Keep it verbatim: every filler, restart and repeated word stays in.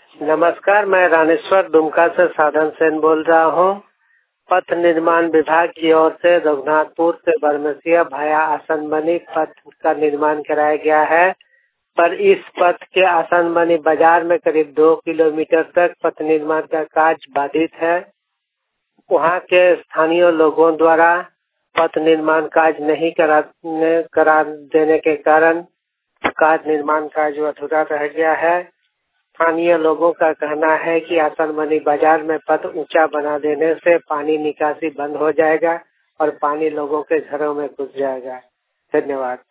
नमस्कार, मैं रानेश्वर दुमका से साधन सेन बोल रहा हूँ। पथ निर्माण विभाग की ओर से रघुनाथपुर से बरमसिया भाया आसनबनी पथ का निर्माण कराया गया है, पर इस पथ के आसनबनी बाजार में करीब दो किलोमीटर तक पथ निर्माण का कार्य बाधित है। वहाँ के स्थानीय लोगों द्वारा पथ निर्माण कार्य नहीं करा करा देने के कारण कार्य निर्माण कार्य अधूरा रह गया है। स्थानीय लोगों का कहना है कि आसनबनी बाजार में पथ ऊंचा बना देने से पानी निकासी बंद हो जाएगा और पानी लोगों के घरों में घुस जाएगा। धन्यवाद।